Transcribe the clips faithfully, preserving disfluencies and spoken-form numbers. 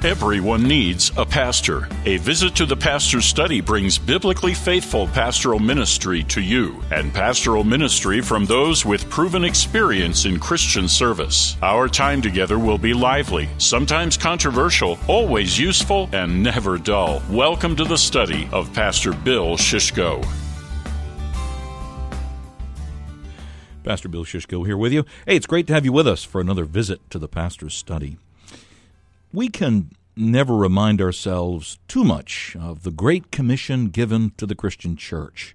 Everyone needs a pastor. A visit to the Pastor's Study brings biblically faithful pastoral ministry to you, and pastoral ministry from those with proven experience in Christian service. Our time together will be lively, sometimes controversial, always useful, and never dull. Welcome to the study of Pastor Bill Shishko. Pastor Bill Shishko here with you. Hey, it's great to have you with us for another visit to the Pastor's Study. We can never remind ourselves too much of the Great Commission given to the Christian church.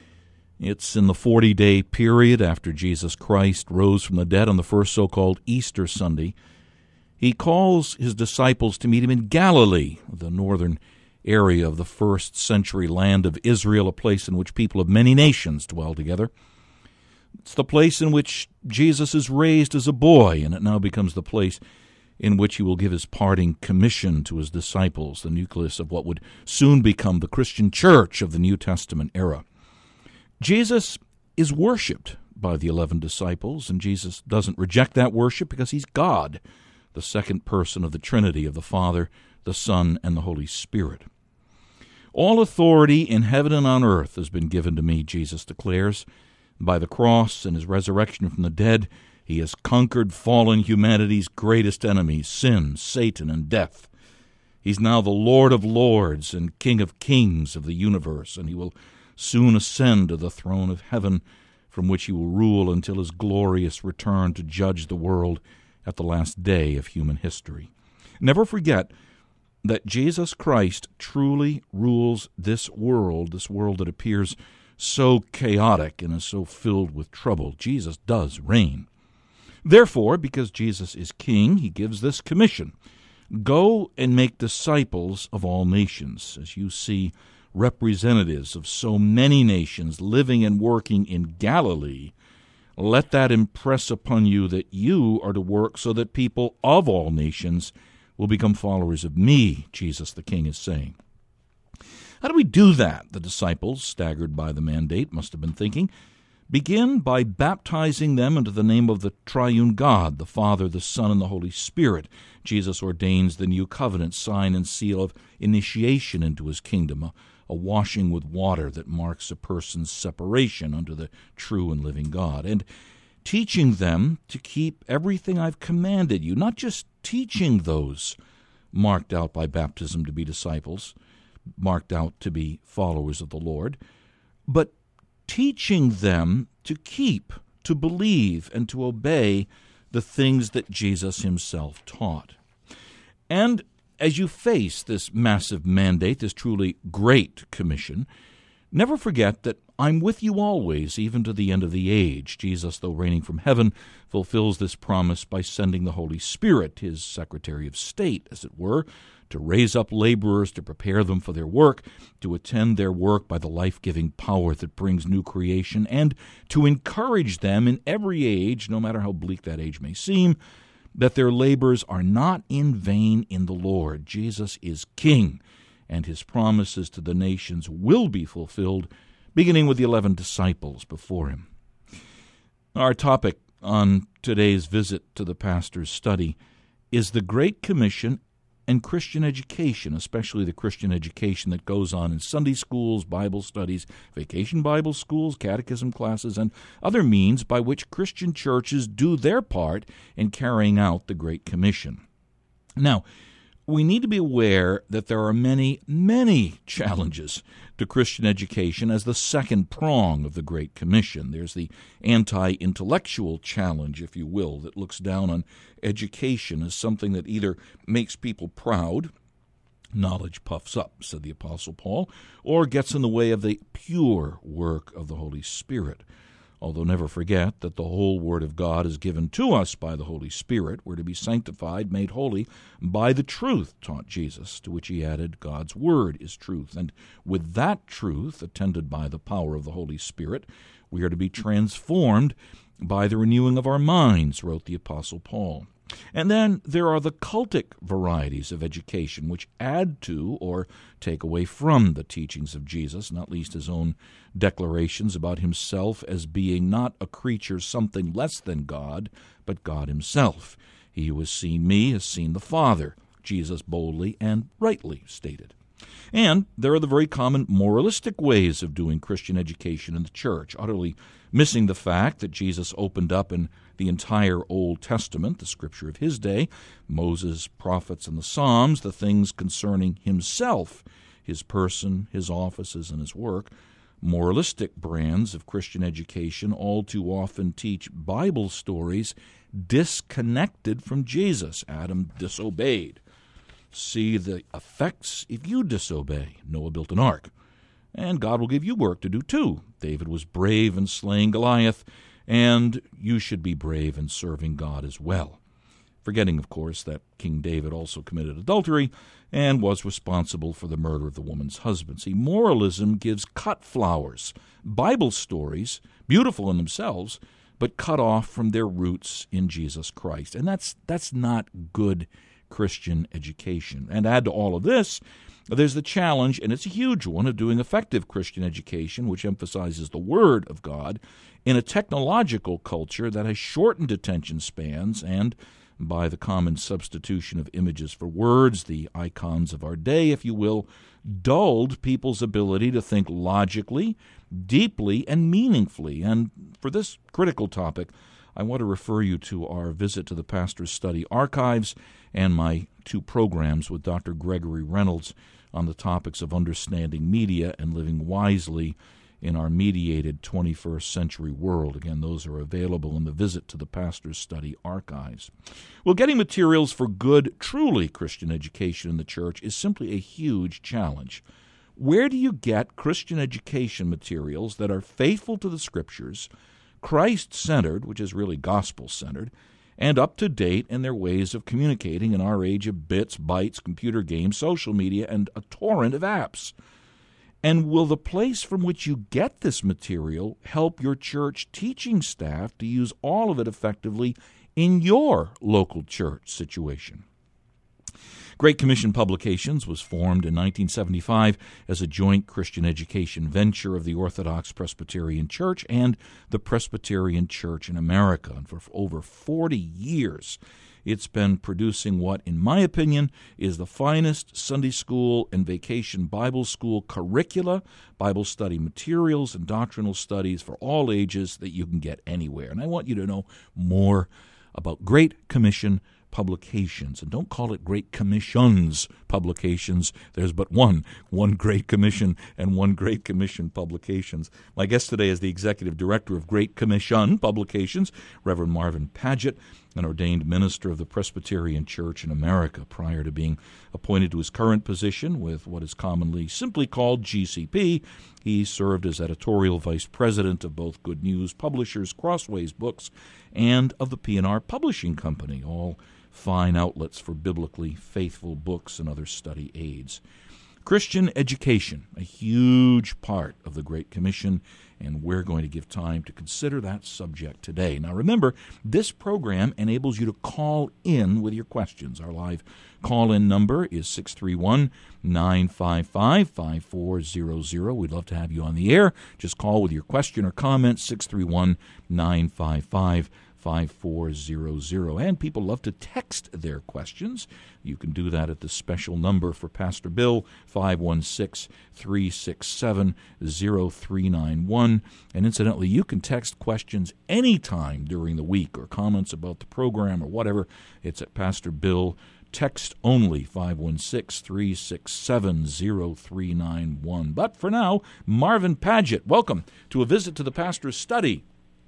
It's in the forty-day period after Jesus Christ rose from the dead on the first so-called Easter Sunday. He calls his disciples to meet him in Galilee, the northern area of the first century land of Israel, a place in which people of many nations dwell together. It's the place in which Jesus is raised as a boy, and it now becomes the place in which he will give his parting commission to his disciples, the nucleus of what would soon become the Christian church of the New Testament era. Jesus is worshipped by the eleven disciples, and Jesus doesn't reject that worship because he's God, the second person of the Trinity of the Father, the Son, and the Holy Spirit. All authority in heaven and on earth has been given to me, Jesus declares. By the cross and his resurrection from the dead, he has conquered fallen humanity's greatest enemies, sin, Satan, and death. He's now the Lord of lords and King of kings of the universe, and he will soon ascend to the throne of heaven, from which he will rule until his glorious return to judge the world at the last day of human history. Never forget that Jesus Christ truly rules this world, this world that appears so chaotic and is so filled with trouble. Jesus does reign. Therefore, because Jesus is king, he gives this commission: go and make disciples of all nations. As you see representatives of so many nations living and working in Galilee, let that impress upon you that you are to work so that people of all nations will become followers of me, Jesus the King is saying. How do we do that? The disciples, staggered by the mandate, must have been thinking. Begin by baptizing them into the name of the triune God, the Father, the Son, and the Holy Spirit. Jesus ordains the new covenant, sign and seal of initiation into his kingdom, a, a washing with water that marks a person's separation unto the true and living God, and teaching them to keep everything I've commanded you, not just teaching those marked out by baptism to be disciples, marked out to be followers of the Lord, but teaching them to keep, to believe, and to obey the things that Jesus himself taught. And as you face this massive mandate, this truly great commission, never forget that I'm with you always, even to the end of the age. Jesus, though reigning from heaven, fulfills this promise by sending the Holy Spirit, his Secretary of State, as it were, to raise up laborers, to prepare them for their work, to attend their work by the life-giving power that brings new creation, and to encourage them in every age, no matter how bleak that age may seem, that their labors are not in vain in the Lord. Jesus is King, and his promises to the nations will be fulfilled, beginning with the eleven disciples before him. Our topic on today's visit to the Pastor's Study is the Great Commission and Christian education, especially the Christian education that goes on in Sunday schools, Bible studies, vacation Bible schools, catechism classes, and other means by which Christian churches do their part in carrying out the Great Commission. Now, we need to be aware that there are many, many challenges to Christian education as the second prong of the Great Commission. There's the anti-intellectual challenge, if you will, that looks down on education as something that either makes people proud, knowledge puffs up, said the Apostle Paul, or gets in the way of the pure work of the Holy Spirit. Although never forget that the whole Word of God is given to us by the Holy Spirit. We're to be sanctified, made holy by the truth, taught Jesus, to which he added, God's Word is truth. And with that truth, attended by the power of the Holy Spirit, we are to be transformed by the renewing of our minds, wrote the Apostle Paul. And then there are the cultic varieties of education, which add to or take away from the teachings of Jesus, not least his own declarations about himself as being not a creature something less than God, but God himself. He who has seen me has seen the Father. Jesus boldly and rightly stated. And there are the very common moralistic ways of doing Christian education in the church, utterly missing the fact that Jesus opened up in the entire Old Testament, the scripture of his day, Moses, prophets, and the Psalms, the things concerning himself, his person, his offices, and his work. Moralistic brands of Christian education all too often teach Bible stories disconnected from Jesus. Adam disobeyed. See the effects if you disobey. Noah built an ark. And God will give you work to do too. David was brave in slaying Goliath, and you should be brave in serving God as well. Forgetting, of course, that King David also committed adultery and was responsible for the murder of the woman's husband. See, moralism gives cut flowers, Bible stories, beautiful in themselves, but cut off from their roots in Jesus Christ. And that's that's not good Christian education. And add to all of this, there's the challenge, and it's a huge one, of doing effective Christian education, which emphasizes the Word of God, in a technological culture that has shortened attention spans and, by the common substitution of images for words, the icons of our day, if you will, dulled people's ability to think logically, deeply, and meaningfully. And for this critical topic, I want to refer you to our visit to the Pastor's Study archives and my two programs with Doctor Gregory Reynolds on the topics of understanding media and living wisely in our mediated twenty-first century world. Again, those are available in the visit to the Pastor's Study archives. Well, getting materials for good, truly Christian education in the church is simply a huge challenge. Where do you get Christian education materials that are faithful to the Scriptures, Christ-centered, which is really gospel-centered, and up-to-date in their ways of communicating in our age of bits, bytes, computer games, social media, and a torrent of apps? And will the place from which you get this material help your church teaching staff to use all of it effectively in your local church situation? Great Commission Publications was formed in nineteen seventy-five as a joint Christian education venture of the Orthodox Presbyterian Church and the Presbyterian Church in America. And for over forty years, it's been producing what, in my opinion, is the finest Sunday school and vacation Bible school curricula, Bible study materials, and doctrinal studies for all ages that you can get anywhere. And I want you to know more about Great Commission Publications. And don't call it Great Commissions Publications. There's but one, one Great Commission and one Great Commission Publications. My guest today is the Executive Director of Great Commission Publications, Reverend Marvin Paget, an ordained minister of the Presbyterian Church in America. Prior to being appointed to his current position with what is commonly simply called G C P, he served as editorial vice president of both Good News Publishers, Crossways Books, and of the P and R Publishing Company, all fine outlets for biblically faithful books and other study aids. Christian education, a huge part of the Great Commission, and we're going to give time to consider that subject today. Now remember, this program enables you to call in with your questions. Our live call-in number is six three one, nine five five, five four zero zero. We'd love to have you on the air. Just call with your question or comment, six three one, nine five five, five four zero zero. And people love to text their questions. You can do that at the special number for Pastor Bill, five one six, three six seven, zero three nine one. And incidentally, you can text questions anytime during the week or comments about the program or whatever. It's at Pastor Bill, text only, five one six, three six seven, zero three nine one. But for now, Marvin Paget, welcome to a visit to the Pastor's Study.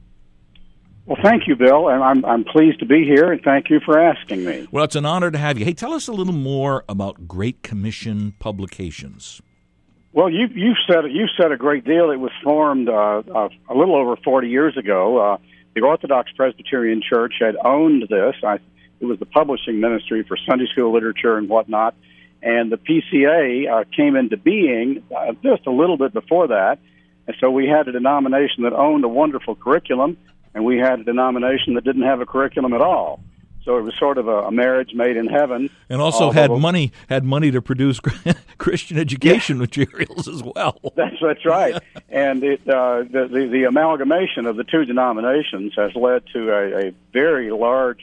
Well, thank you, Bill, and I'm I'm pleased to be here, and thank you for asking me. Well, it's an honor to have you. Hey, tell us a little more about Great Commission Publications. Well, you you said you said a great deal. It was formed uh, uh, a little over forty years ago. Uh, the Orthodox Presbyterian Church had owned this. I, it was the publishing ministry for Sunday school literature and whatnot, and the P C A uh, came into being uh, just a little bit before that, and so we had a denomination that owned a wonderful curriculum, and we had a denomination that didn't have a curriculum at all. So it was sort of a, a marriage made in heaven. And also had money had money to produce Christian education yeah. materials as well. That's that's right. And it uh, the, the the amalgamation of the two denominations has led to a, a very large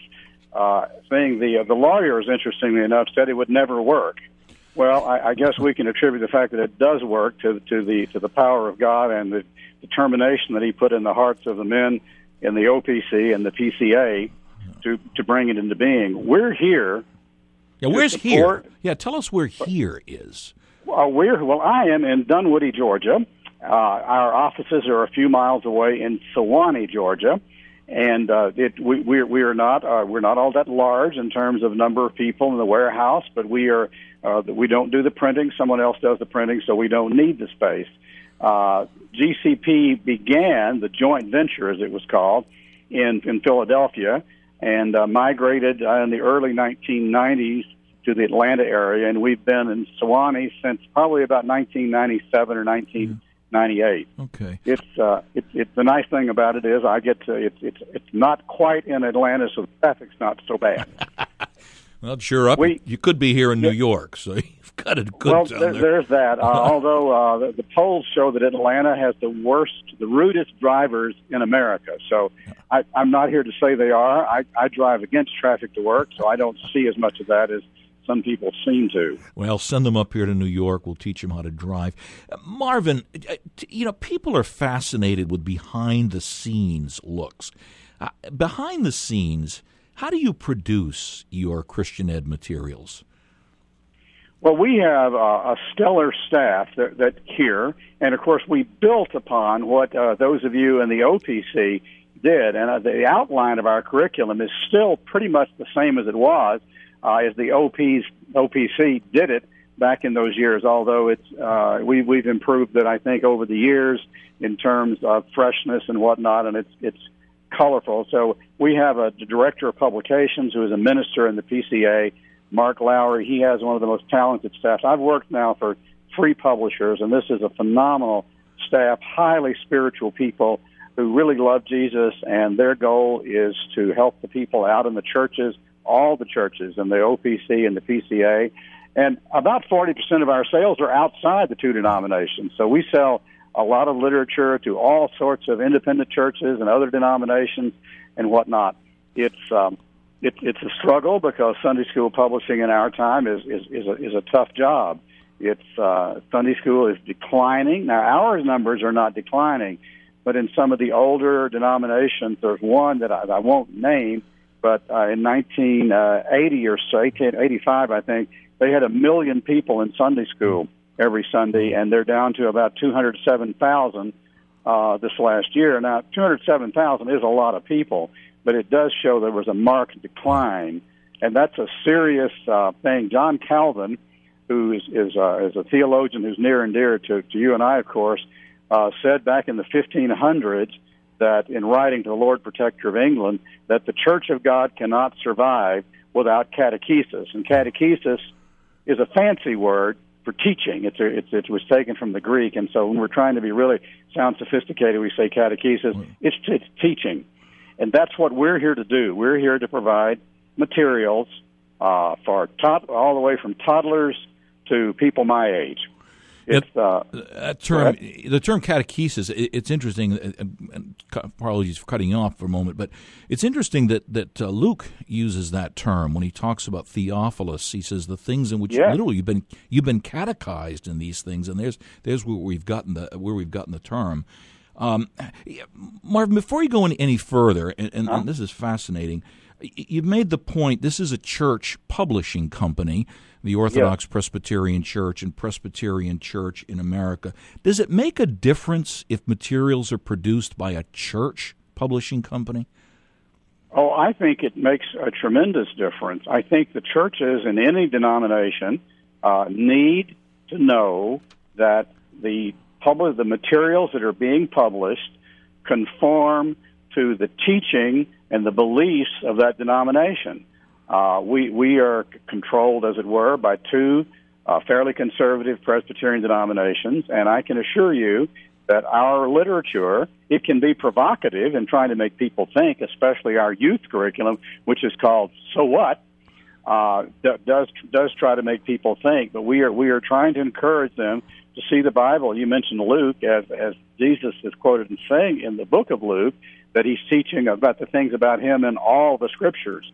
uh, thing. The uh, the lawyers, interestingly enough, said it would never work. Well, I, I guess we can attribute the fact that it does work to to the to the power of God and the determination that He put in the hearts of the men in the O P C and the P C A to to bring it into being. We're here. Yeah, where's here? Yeah, tell us where here is. Well, we're well. I am in Dunwoody, Georgia. Uh, our offices are a few miles away in Sewanee, Georgia, and uh, it, we, we, we are not uh, we're not all that large in terms of number of people in the warehouse, but we are uh, we don't do the printing. Someone else does the printing, so we don't need the space. Uh, G C P began the joint venture, as it was called, in in Philadelphia, and uh, migrated uh, in the early nineteen nineties to the Atlanta area, and we've been in Sewanee since probably about nineteen ninety-seven or nineteen ninety-eight. Okay. It's uh, it's it's the nice thing about it is I get to it's it's it's not quite in Atlanta, so the traffic's not so bad. Well, sure up. We, you could be here in New York, so you've got it good well, down there. there. There's that. Uh, although uh, the, the polls show that Atlanta has the worst, the rudest drivers in America. So I, I'm not here to say they are. I, I drive against traffic to work, so I don't see as much of that as some people seem to. Well, send them up here to New York. We'll teach them how to drive. Uh, Marvin, uh, you know, people are fascinated with behind-the-scenes looks. Uh, behind the scenes, how do you produce your Christian Ed materials? Well, we have uh, a stellar staff that, that here, and of course we built upon what uh, those of you in the O P C did, and uh, the outline of our curriculum is still pretty much the same as it was uh, as the O P's, O P C did it back in those years, although it's uh, we, we've improved it, I think, over the years in terms of freshness and whatnot, and it's it's colorful. So we have a director of publications who is a minister in the P C A, Mark Lowry. He has one of the most talented staffs. I've worked now for three publishers, and this is a phenomenal staff, highly spiritual people who really love Jesus, and their goal is to help the people out in the churches, all the churches in the O P C and the P C A. And about forty percent of our sales are outside the two denominations. So we sell a lot of literature to all sorts of independent churches and other denominations and whatnot. It's um, it, it's a struggle because Sunday school publishing in our time is is, is, a, is a tough job. It's uh, Sunday school is declining. Now, our numbers are not declining, but in some of the older denominations, there's one that I, I won't name, but uh, in nineteen eighty or so, eighteen eighty-five, I think, they had a million people in Sunday school every Sunday, and they're down to about two hundred seven thousand uh, this last year. Now, two hundred seven thousand is a lot of people, but it does show there was a marked decline, and that's a serious uh, thing. John Calvin, who is is, uh, is a theologian who's near and dear to, to you and I, of course, uh, said back in the fifteen hundreds that in writing to the Lord Protector of England that the Church of God cannot survive without catechesis. And catechesis is a fancy word for teaching. It's, a, it's it was taken from the Greek, and so when we're trying to be really sound sophisticated, we say catechesis. Mm. It's, it's teaching, and that's what we're here to do. We're here to provide materials uh, for tot- all the way from toddlers to people my age. It's, uh, that term, the term catechesis, it's interesting. And apologies for cutting you off for a moment, but it's interesting that that uh, Luke uses that term when he talks about Theophilus. He says the things in which yeah. literally you've been you've been catechized in these things, and there's there's where we've gotten the where we've gotten the term. Um, Marvin, before you go any, any further, and, and, huh? and this is fascinating, you've made the point. This is a church publishing company, the Orthodox yeah. Presbyterian Church and Presbyterian Church in America. Does it make a difference if materials are produced by a church publishing company? Oh, I think it makes a tremendous difference. I think the churches in any denomination uh, need to know that the public, the materials that are being published conform to the teaching and the beliefs of that denomination. Uh, we we are controlled, as it were, by two uh, fairly conservative Presbyterian denominations, and I can assure you that our literature, it can be provocative in trying to make people think, especially our youth curriculum, which is called So What, uh, does does try to make people think. But we are we are trying to encourage them to see the Bible. You mentioned Luke, as as Jesus is quoted in saying in the book of Luke, that he's teaching about the things about him in all the Scriptures.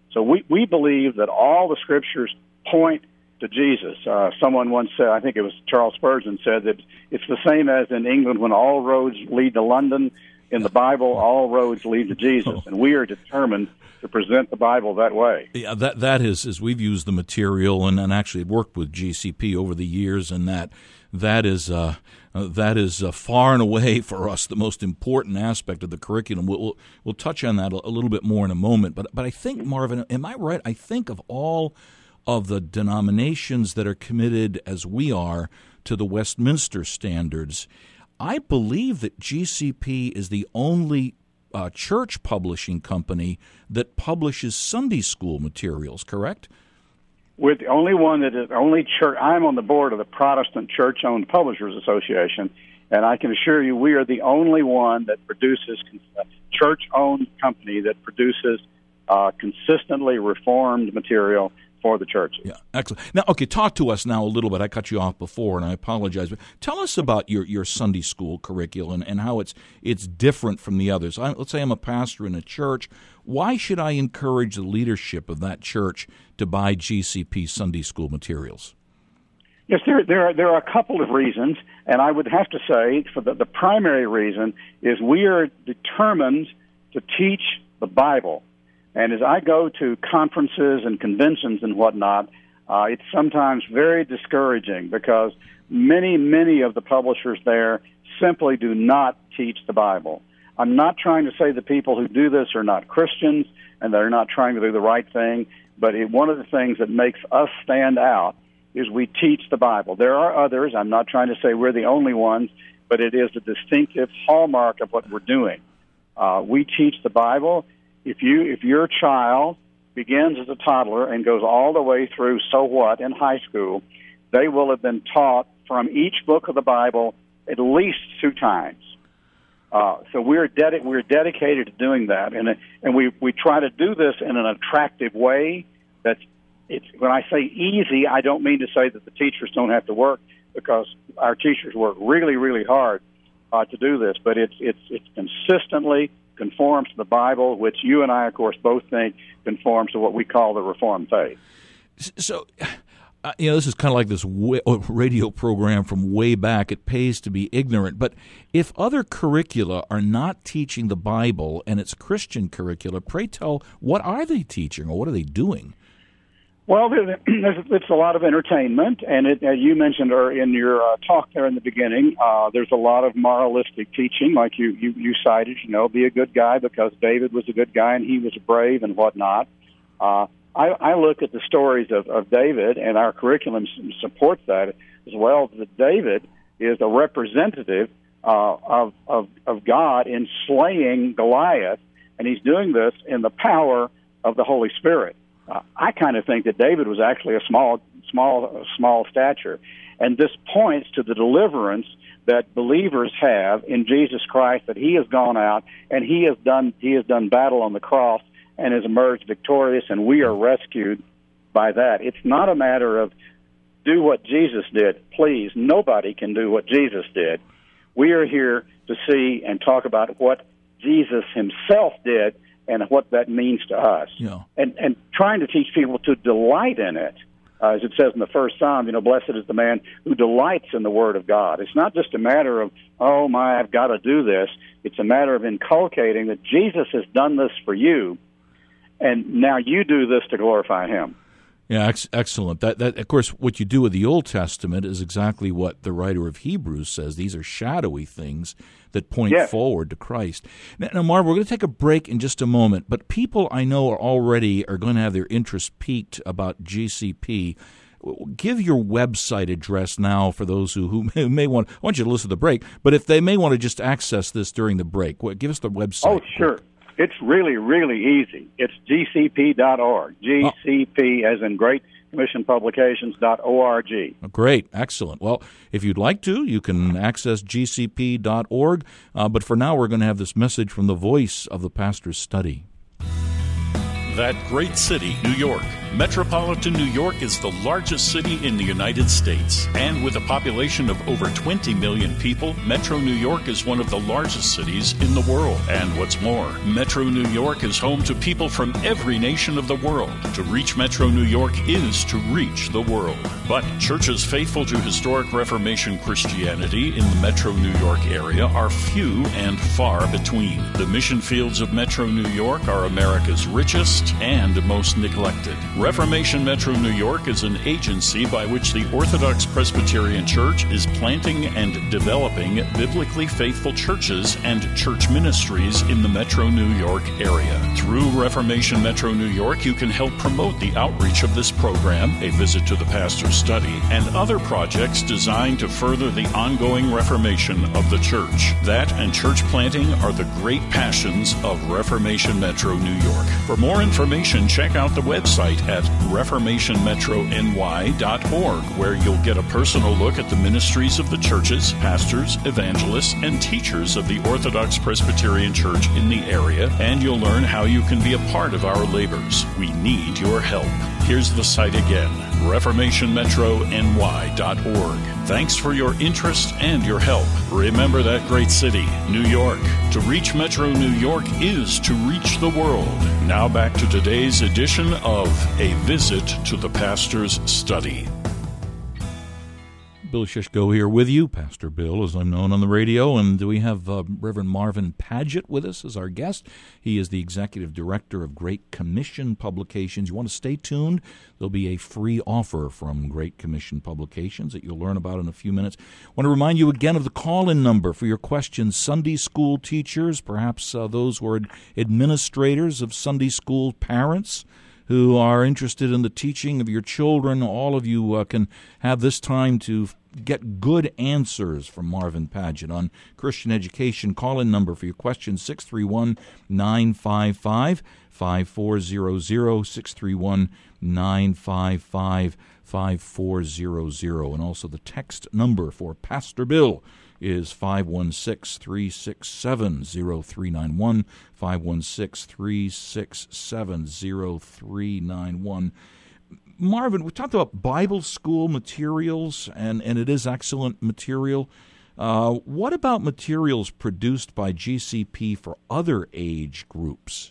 So we, we believe that all the Scriptures point to Jesus. Uh, someone once said, I think it was Charles Spurgeon, said that it's the same as in England when all roads lead to London. In the Bible, all roads lead to Jesus, and we are determined to present the Bible that way. Yeah, that that is, as we've used the material and, and actually worked with G C P over the years, and that that is uh, uh, that is uh, far and away for us the most important aspect of the curriculum. We'll we'll, we'll touch on that a, a little bit more in a moment. But but I think, Marvin, am I right? I think of all of the denominations that are committed as we are to the Westminster Standards, I believe that G C P is the only uh, church publishing company that publishes Sunday school materials, correct? We're the only one that is only church. I'm on the board of the Protestant Church-Owned Publishers Association, and I can assure you we are the only one that produces, a church-owned company that produces uh, consistently reformed material for the churches. Yeah, excellent. Now, okay, talk to us now a little bit. I cut you off before, and I apologize. But tell us about your, your Sunday school curriculum and, and how it's it's different from the others. I, let's say I'm a pastor in a church. Why should I encourage the leadership of that church to buy G C P Sunday school materials? Yes, there there are, there are a couple of reasons, and I would have to say for the, the primary reason is we are determined to teach the Bible. And as I go to conferences and conventions and whatnot, uh, it's sometimes very discouraging because many, many of the publishers there simply do not teach the Bible. I'm not trying to say the people who do this are not Christians and they're not trying to do the right thing, but it, one of the things that makes us stand out is we teach the Bible. There are others. I'm not trying to say we're the only ones, but it is a distinctive hallmark of what we're doing. Uh, we teach the Bible. If you if your child begins as a toddler and goes all the way through So What in high school, they will have been taught from each book of the Bible at least two times. Uh, so we're dedi- we're dedicated to doing that, and and we we try to do this in an attractive way. That's it's when I say easy, I don't mean to say that the teachers don't have to work, because our teachers work really really hard uh, to do this. But it's it's it's consistently conforms to the Bible, which you and I, of course, both think conforms to what we call the Reformed faith. So, uh, you know, this is kind of like this way, radio program from way back. It pays to be ignorant. But if other curricula are not teaching the Bible and it's Christian curricula, pray tell, what are they teaching or what are they doing? Well, it's a lot of entertainment, and it, as you mentioned in your uh, talk there in the beginning, uh, there's a lot of moralistic teaching, like you, you, you cited, you know, be a good guy because David was a good guy and he was brave and whatnot. Uh, I, I look at the stories of, of David, and our curriculum supports that as well, that David is a representative uh, of, of, of God in slaying Goliath, and he's doing this in the power of the Holy Spirit. Uh, I kind of think that David was actually a small, small, small stature, and this points to the deliverance that believers have in Jesus Christ. That He has gone out and He has done, He has done battle on the cross and has emerged victorious, and we are rescued by that. It's not a matter of do what Jesus did. Please, nobody can do what Jesus did. We are here to see and talk about what Jesus Himself did and what that means to us. Yeah. And and trying to teach people to delight in it. Uh, as it says in the first Psalm, you know, blessed is the man who delights in the Word of God. It's not just a matter of, oh, my, I've got to do this. It's a matter of inculcating that Jesus has done this for you, and now you do this to glorify Him. Yeah, ex- excellent. That, that, of course, what you do with the Old Testament is exactly what the writer of Hebrews says. These are shadowy things that point yes. forward to Christ. Now, now, Marv, we're going to take a break in just a moment, but people I know are already are going to have their interest piqued about G C P. Give your website address now for those who, who may, may want, I want you to listen to the break, but if they may want to just access this during the break, give us the website. Oh, sure. It's really, really easy. It's G C P dot org. G C P as in Great Commission Publications dot org. Great. Excellent. Well, if you'd like to, you can access G C P dot org. Uh, but for now, we're going to have this message from the voice of the Pastor's Study. That great city, New York, Metropolitan New York is the largest city in the United States, and with a population of over twenty million people, Metro New York is one of the largest cities in the world. And what's more, Metro New York is home to people from every nation of the world. To reach Metro New York is to reach the world. But churches faithful to historic Reformation Christianity in the Metro New York area are few and far between. The mission fields of Metro New York are America's richest and most neglected. Reformation Metro New York is an agency by which the Orthodox Presbyterian Church is planting and developing biblically faithful churches and church ministries in the Metro New York area. Through Reformation Metro New York, you can help promote the outreach of this program, a visit to the pastor's study, and other projects designed to further the ongoing reformation of the church. That and church planting are the great passions of Reformation Metro New York. For more information, check out the website at reformation metro n y dot org, where you'll get a personal look at the ministries of the churches, pastors, evangelists, and teachers of the Orthodox Presbyterian Church in the area, and you'll learn how you can be a part of our labors. We need your help. Here's the site again, reformation metro n y dot org. Thanks for your interest and your help. Remember that great city, New York. To reach Metro New York is to reach the world. Now back to today's edition of A Visit to the Pastor's Study. Bill Shishko here with you, Pastor Bill, as I'm known on the radio, and we have uh, Reverend Marvin Padgett with us as our guest. He is the Executive Director of Great Commission Publications. You want to stay tuned? There'll be a free offer from Great Commission Publications that you'll learn about in a few minutes. I want to remind you again of the call-in number for your questions. Sunday school teachers, perhaps uh, those who are administrators of Sunday school, parents who are interested in the teaching of your children, all of you uh, can have this time to get good answers from Marvin Padgett on Christian education. Call-in number for your questions, six three one, nine five five, five four zero zero, six three one, nine five five, five four zero zero. And also the text number for Pastor Bill is five one six, three six seven, zero three nine one, five one six, three six seven, zero three nine one. Marvin, we talked about Bible school materials, and, and it is excellent material. Uh, what about materials produced by G C P for other age groups?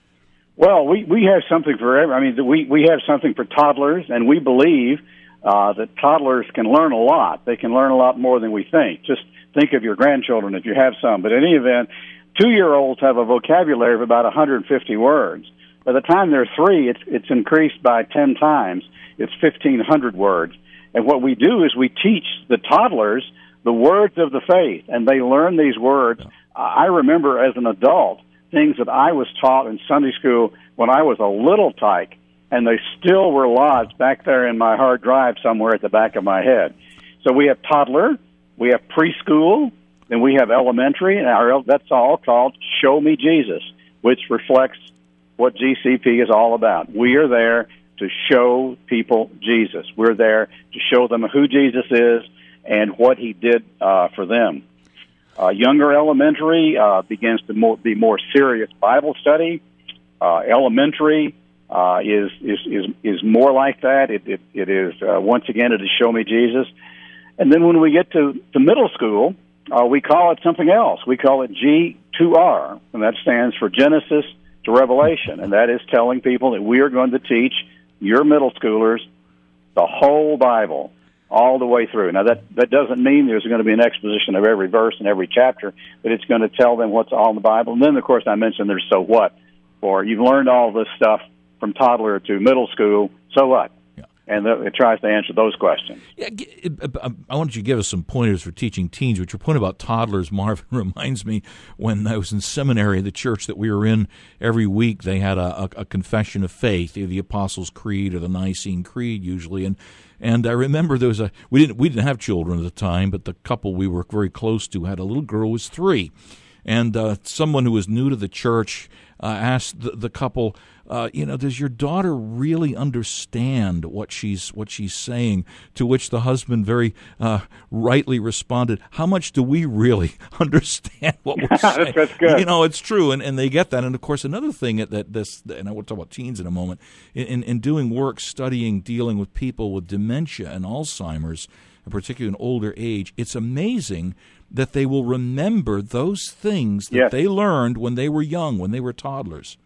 Well, we, we have something for every, I mean, we, we have something for toddlers, and we believe uh, that toddlers can learn a lot. They can learn a lot more than we think. Just think of your grandchildren if you have some. But in any event, two-year-olds have a vocabulary of about one hundred fifty words. By the time they're three, it's it's increased by ten times. It's fifteen hundred words. And what we do is we teach the toddlers the words of the faith, and they learn these words. I remember as an adult things that I was taught in Sunday school when I was a little tyke, and they still were lodged back there in my hard drive somewhere at the back of my head. So we have toddler, we have preschool, and we have elementary, and our, that's all called Show Me Jesus, which reflects what G C P is all about. We are there to show people Jesus. We're there to show them who Jesus is and what he did uh, for them. Uh, younger elementary uh, begins to more, be more serious Bible study. Uh, elementary uh, is, is is is more like that. It it, it is uh, once again it is Show Me Jesus. And then when we get to, to middle school, uh, we call it something else. We call it G two R, and that stands for Genesis to Revelation, and that is telling people that we are going to teach your middle schoolers the whole Bible all the way through. Now, that, that doesn't mean there's going to be an exposition of every verse and every chapter, but it's going to tell them what's all in the Bible. And then, of course, I mentioned there's so what. For you've learned all this stuff from toddler to middle school, so what? And it tries to answer those questions. Yeah, I wanted you to give us some pointers for teaching teens. But your point about toddlers, Marvin, reminds me when I was in seminary, the church that we were in, every week they had a, a, a confession of faith, either the Apostles' Creed or the Nicene Creed usually. And and I remember there was a we didn't we didn't have children at the time, but the couple we were very close to had a little girl who was three. And uh, someone who was new to the church uh, asked the, the couple, uh, you know, does your daughter really understand what she's what she's saying? To which the husband very uh, rightly responded, how much do we really understand what we're saying? That's good. You know, it's true, and, and they get that. And, of course, another thing that this, and I will talk about teens in a moment, in, in doing work, studying, dealing with people with dementia and Alzheimer's, and particularly in older age, it's amazing that they will remember those things that yes. they learned when they were young, when they were toddlers.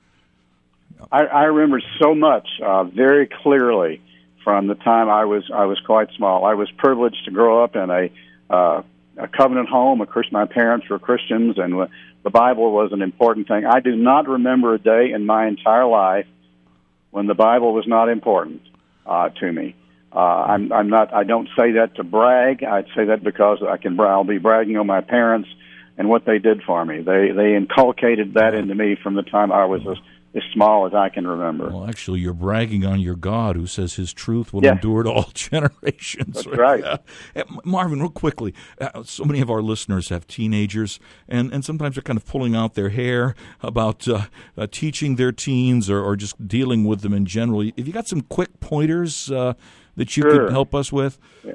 I, I remember so much uh, very clearly from the time I was I was quite small. I was privileged to grow up in a uh, a covenant home. A Christian, my parents were Christians, and the Bible was an important thing. I do not remember a day in my entire life when the Bible was not important uh, to me. Uh, I'm, I'm not. I don't say that to brag. I say that because I can. I'll be bragging on my parents and what they did for me. They they inculcated that into me from the time I was as, as small as I can remember. Well, actually, you're bragging on your God, who says His truth will yes. endure to all generations. That's right. Uh, Marvin, real quickly, uh, so many of our listeners have teenagers, and, and sometimes they're kind of pulling out their hair about uh, uh, teaching their teens or, or just dealing with them in general. Have you got some quick pointers Uh, that you sure. could help us with?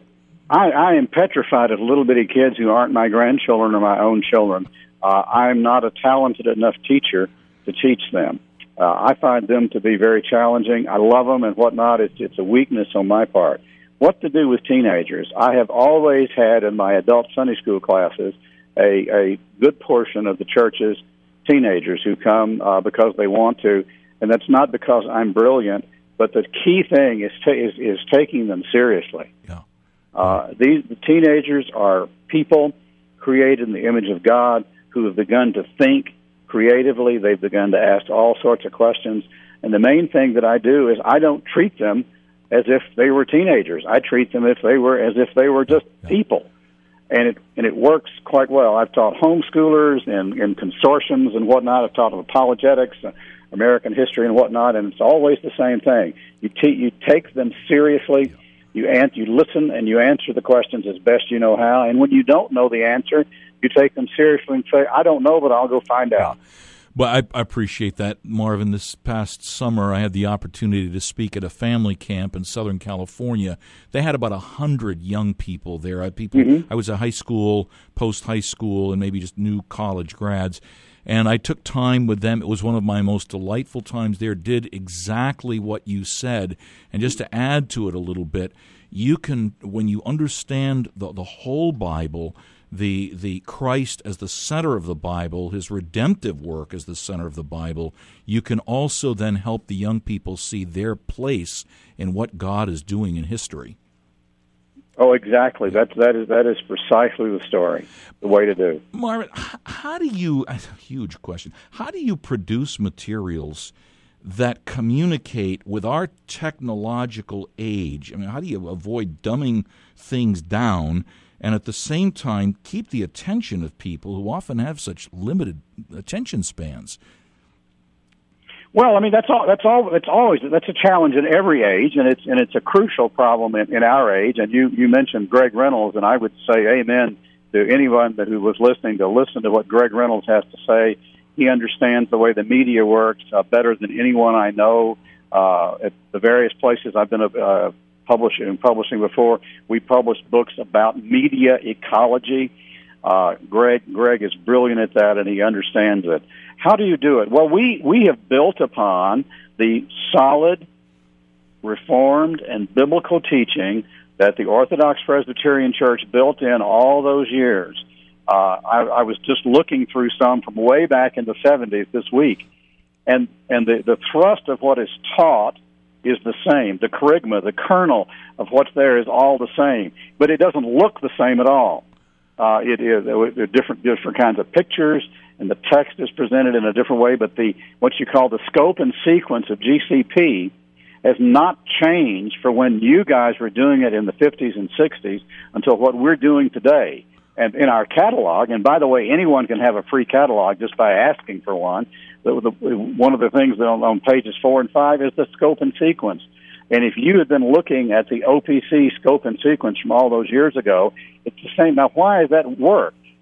I, I am petrified of little bitty kids who aren't my grandchildren or my own children. Uh, I am not a talented enough teacher to teach them. Uh, I find them to be very challenging. I love them and whatnot. It's, it's a weakness on my part. What to do with teenagers? I have always had in my adult Sunday school classes a, a good portion of the church's teenagers who come uh, because they want to, and that's not because I'm brilliant. But the key thing is ta- is, is taking them seriously. Yeah. Uh, these the teenagers are people created in the image of God who have begun to think creatively. They've begun to ask all sorts of questions. And the main thing that I do is I don't treat them as if they were teenagers. I treat them if they were as if they were just yeah. people. And it and it works quite well. I've taught homeschoolers and, and consortiums and whatnot. I've taught them apologetics, American history and whatnot, and it's always the same thing. You te- you take them seriously, you an- you listen, and you answer the questions as best you know how. And when you don't know the answer, you take them seriously and say, I don't know, but I'll go find out. Well, I, I appreciate that, Marvin. This past summer, I had the opportunity to speak at a family camp in Southern California. They had about a hundred young people there. I, people, mm-hmm. I was a high school, post-high school, and maybe just new college grads. And I took time with them. It was one of my most delightful times there. Did exactly what you said. And just to add to it a little bit, you can, when you understand the, the whole Bible, the the Christ as the center of the Bible, His redemptive work as the center of the Bible, you can also then help the young people see their place in what God is doing in history. Oh, exactly. That that is that is precisely the story, the way to do. Marvin, how do you? A huge question. How do you produce materials that communicate with our technological age? I mean, how do you avoid dumbing things down and at the same time keep the attention of people who often have such limited attention spans? Well, I mean that's all. That's all. It's always that's a challenge in every age, and it's and it's a crucial problem in, in our age. And you you mentioned Greg Reynolds, and I would say amen to anyone that who was listening to listen to what Greg Reynolds has to say. He understands the way the media works uh, better than anyone I know. Uh, at the various places I've been uh, publishing publishing before, we published books about media ecology. Uh, Greg Greg is brilliant at that, and he understands it. How do you do it? Well, we, we have built upon the solid, Reformed, and biblical teaching that the Orthodox Presbyterian Church built in all those years. Uh, I, I was just looking through some from way back in the seventies this week, and and the, the thrust of what is taught is the same. The charisma, the kernel of what's there is all the same, but it doesn't look the same at all. Uh, it is there are different different kinds of pictures, and the text is presented in a different way. But the what you call the scope and sequence of G C P has not changed for when you guys were doing it in the fifties and sixties until what we're doing today. And in our catalog, and by the way, anyone can have a free catalog just by asking for one. The, the, one of the things on, on pages four and five is the scope and sequence. And if you had been looking at the O P C scope and sequence from all those years ago, it's the same. Now, why has that worked?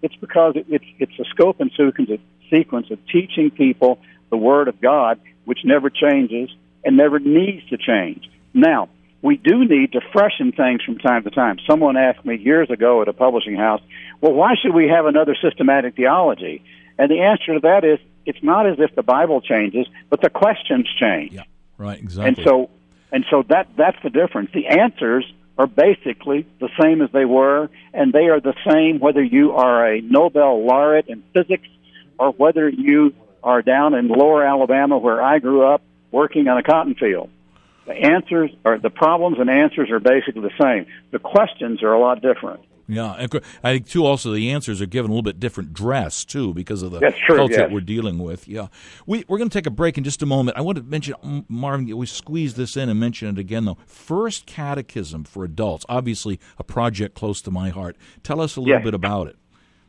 It's because it, it's it's a scope and sequence of teaching people the Word of God, which never changes and never needs to change. Now, we do need to freshen things from time to time. Someone asked me years ago at a publishing house, well, why should we have another systematic theology? And the answer to that is, it's not as if the Bible changes, but the questions change. Yeah, right, exactly. And so, and so that that's the difference. The answers are basically the same as they were, and they are the same whether you are a Nobel laureate in physics or whether you are down in lower Alabama where I grew up working on a cotton field. The answers or the problems and answers are basically the same. The questions are a lot different. Yeah, I think too. Also, the answers are given a little bit different dress too because of the That's true, culture yes. that we're dealing with. Yeah, we we're going to take a break in just a moment. I want to mention, Marvin, we squeeze this in and mention it again though. First Catechism for Adults, obviously a project close to my heart. Tell us a little yes. bit about it.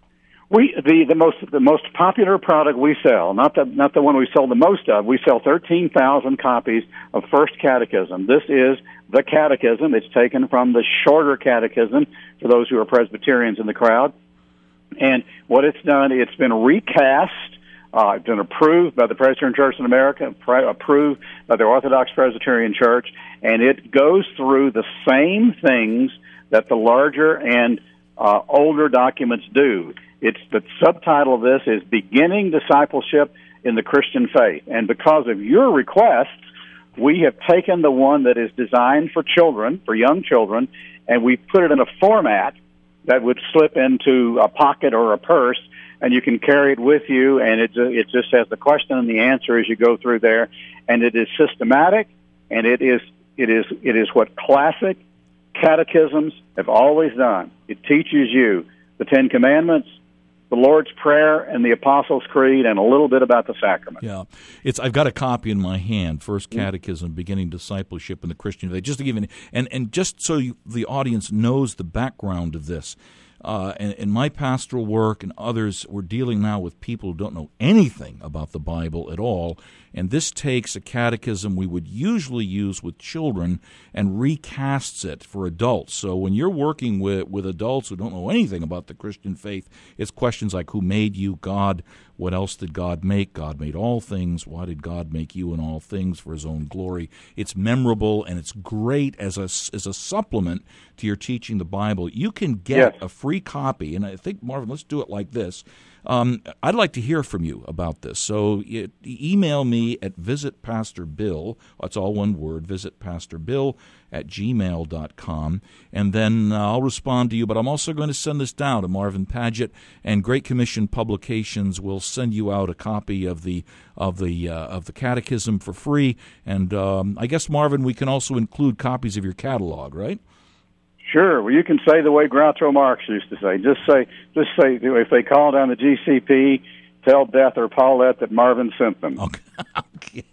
We the, the most the most popular product we sell, not the not the one we sell the most of. We sell thirteen thousand copies of First Catechism. This is the Catechism. It's taken from the shorter Catechism for those who are Presbyterians in the crowd. And what it's done, it's been recast. Uh, it's been approved by the Presbyterian Church in America, pre- approved by the Orthodox Presbyterian Church, and it goes through the same things that the larger and uh, older documents do. It's the subtitle of this is Beginning Discipleship in the Christian Faith. And because of your request, we have taken the one that is designed for children, for young children, and we put it in a format that would slip into a pocket or a purse, and you can carry it with you, and it, it just has the question and the answer as you go through there. And it is systematic, and it is it is it is what classic catechisms have always done. It teaches you the Ten Commandments, the Lord's Prayer, and the Apostles' Creed, and a little bit about the sacrament. Yeah, it's. I've got a copy in my hand, First Catechism, Beginning Discipleship in the Christian Faith. Just to give you, an, and and just so you, the audience knows the background of this. Uh, and in my pastoral work and others, we're dealing now with people who don't know anything about the Bible at all. And this takes a catechism we would usually use with children and recasts it for adults. So when you're working with, with adults who don't know anything about the Christian faith, it's questions like, who made you? God. What else did God make? God made all things. Why did God make you and all things? For his own glory. It's memorable, and it's great as a, as a supplement to your teaching the Bible. You can get yes. a free copy, and I think, Marvin, let's do it like this. Um, I'd like to hear from you about this. So it, email me at visitpastorbill, that's all one word, visitpastorbill at gmail dot com, and then uh, I'll respond to you. But I'm also going to send this down to Marvin Padgett, and Great Commission Publications will send you out a copy of the of the uh, of the Catechism for free. And um, I guess, Marvin, we can also include copies of your catalog, right? Sure. Well, you can say the way Groucho Marx used to say. Just say, just say, if they call down the G C P, tell Beth or Paulette that Marvin sent them. Okay.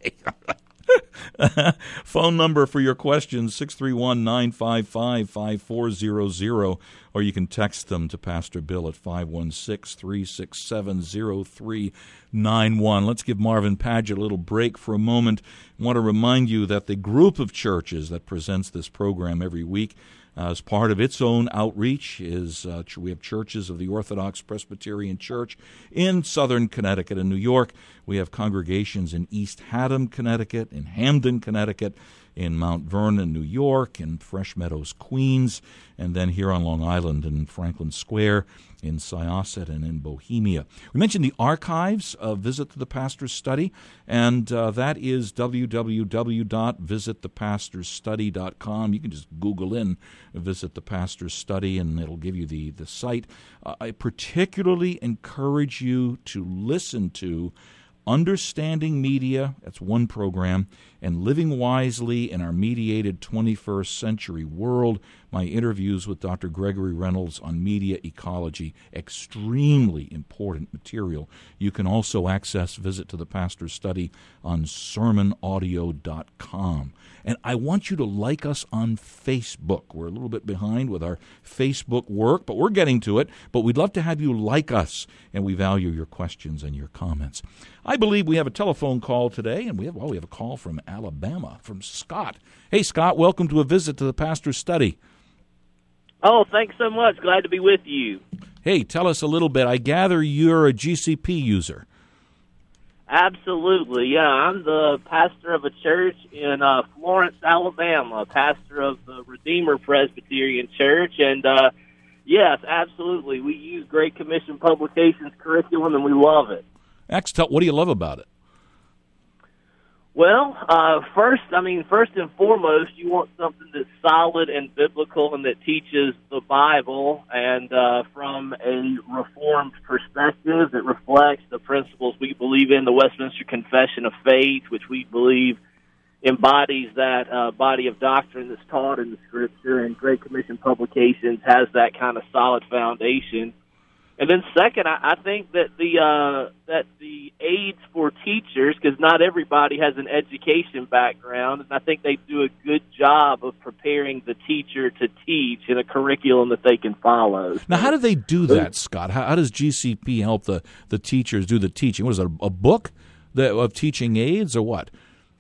Phone number for your questions, six three one, nine five five, five four zero zero, or you can text them to Pastor Bill at five one six, three six seven, zero three nine one. Let's give Marvin Padgett a little break for a moment. I want to remind you that the group of churches that presents this program every week Uh, as part of its own outreach is uh, we have churches of the Orthodox Presbyterian Church in southern Connecticut and New York. We have congregations in East Haddam, Connecticut, in Hamden, Connecticut, in Mount Vernon, New York, in Fresh Meadows, Queens, and then here on Long Island in Franklin Square, in Syosset, and in Bohemia. We mentioned the archives of Visit to the Pastor's Study, and uh, that is w w w dot visit the pastors study dot com. You can just Google in Visit the Pastor's Study, and it'll give you the, the site. Uh, I particularly encourage you to listen to Understanding Media, that's one program, and Living Wisely in Our Mediated twenty-first Century World, my interviews with Doctor Gregory Reynolds on media ecology, extremely important material. You can also access Visit to the Pastor's Study on sermon audio dot com. And I want you to like us on Facebook. We're a little bit behind with our Facebook work, but we're getting to it. But we'd love to have you like us, and we value your questions and your comments. I believe we have a telephone call today, and we have, well, we have a call from Alabama, from Scott. Hey, Scott, welcome to a Visit to the Pastor's Study. Oh, thanks so much. Glad to be with you. Hey, tell us a little bit. I gather you're a G C P user. Absolutely, yeah. I'm the pastor of a church in uh, Florence, Alabama, pastor of the Redeemer Presbyterian Church, and uh, yes, absolutely. We use Great Commission Publications curriculum, and we love it. Ax, tell, what do you love about it? Well, uh, first, I mean, first and foremost, you want something that's solid and biblical and that teaches the Bible, and uh, from a Reformed perspective, it reflects the principles we believe in, the Westminster Confession of Faith, which we believe embodies that uh, body of doctrine that's taught in the Scripture, and Great Commission Publications has that kind of solid foundation. And then second, I, I think that the uh, that the aids for teachers, because not everybody has an education background, and I think they do a good job of preparing the teacher to teach in a curriculum that they can follow. Now, how do they do that, Scott? How, how does G C P help the, the teachers do the teaching? What is it, a, a book that, of teaching aids or what?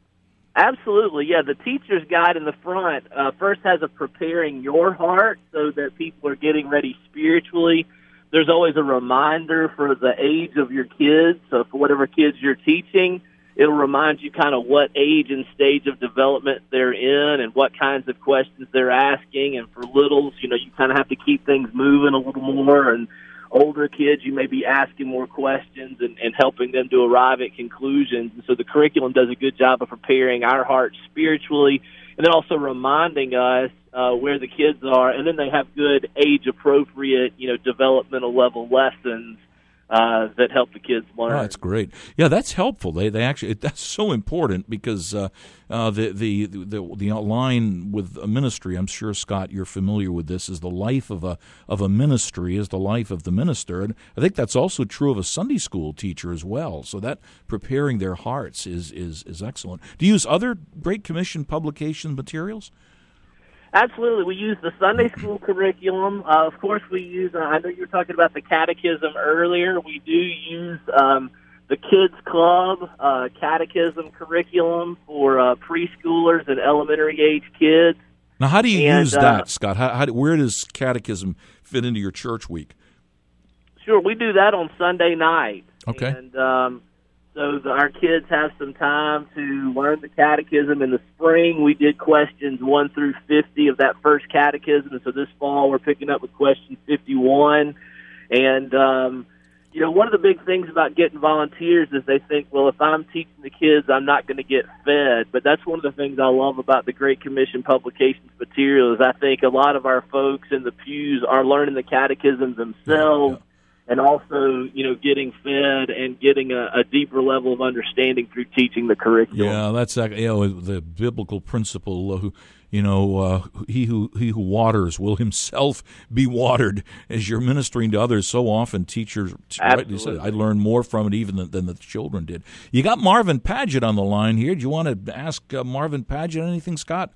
Absolutely, yeah. The teacher's guide in the front uh, first has a preparing your heart so that people are getting ready spiritually. There's always a reminder for the age of your kids. So for whatever kids you're teaching, it'll remind you kind of what age and stage of development they're in and what kinds of questions they're asking. And for littles, you know, you kind of have to keep things moving a little more. And older kids, you may be asking more questions and, and helping them to arrive at conclusions. And so the curriculum does a good job of preparing our hearts spiritually, and then also reminding us uh, where the kids are, and then they have good age-appropriate, you know, developmental level lessons uh, that help the kids learn. Oh, that's great. Yeah, that's helpful. They they actually that's so important because uh, uh, the, the the the line with a ministry, I'm sure, Scott, you're familiar with this, is the life of a of a ministry is the life of the minister, and I think that's also true of a Sunday school teacher as well. So that preparing their hearts is is is excellent. Do you use other Great Commission publication materials? Absolutely. We use the Sunday school curriculum. Uh, of course, we use, uh, I know you were talking about the catechism earlier. We do use um, the Kids Club uh, catechism curriculum for uh, preschoolers and elementary age kids. Now, how do you and, use uh, that, Scott? How, how do, where does catechism fit into your church week? Sure. We do that on Sunday night. Okay. And um, so the, our kids have some time to learn the catechism. In the spring, we did questions one through fifty of that first catechism. And so this fall, we're picking up with question fifty-one. And, um, you know, one of the big things about getting volunteers is they think, well, if I'm teaching the kids, I'm not going to get fed. But that's one of the things I love about the Great Commission Publications material is I think a lot of our folks in the pews are learning the catechism themselves. Yeah. And also, you know, getting fed and getting a, a deeper level of understanding through teaching the curriculum. Yeah, that's you know the biblical principle. Uh, you know, uh, he who he who waters will himself be watered. As you're ministering to others, so often teachers rightly said, I learned more from it even than, than the children did. You got Marvin Paget on the line here. Do you want to ask uh, Marvin Paget anything, Scott?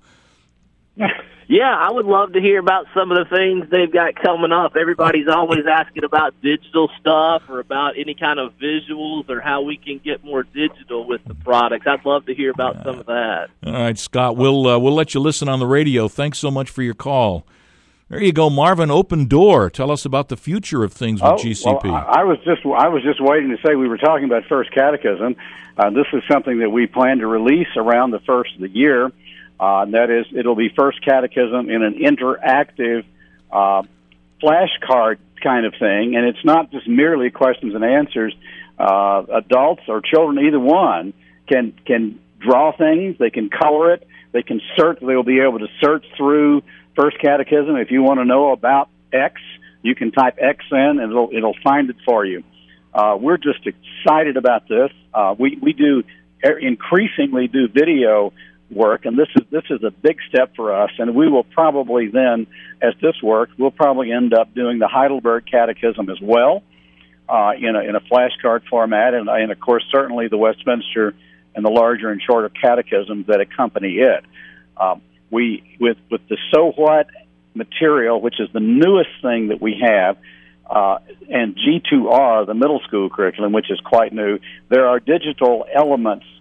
Yeah, I would love to hear about some of the things they've got coming up. Everybody's always asking about digital stuff or about any kind of visuals or how we can get more digital with the products. I'd love to hear about some of that. All right, Scott, we'll uh, we'll let you listen on the radio. Thanks so much for your call. There you go, Marvin. Open door. Tell us about the future of things with oh, G C P. Well, I was just I was just waiting to say we were talking about First Catechism. Uh, this is something that we plan to release around the first of the year. Uh, that is, it'll be First Catechism in an interactive uh, flashcard kind of thing, and it's not just merely questions and answers. Uh, adults or children, either one, can can draw things. They can color it. They can search. They'll be able to search through First Catechism. If you want to know about X, you can type X in, and it'll it'll find it for you. Uh, we're just excited about this. Uh, we we do increasingly do video work, and this is this is a big step for us, and we will probably then, as this works, we'll probably end up doing the Heidelberg Catechism as well uh, in a in a flashcard format, and, and of course certainly the Westminster and the larger and shorter catechisms that accompany it. Um, we with with the So What material, which is the newest thing that we have, uh, and G two R, the middle school curriculum, which is quite new. There are digital elements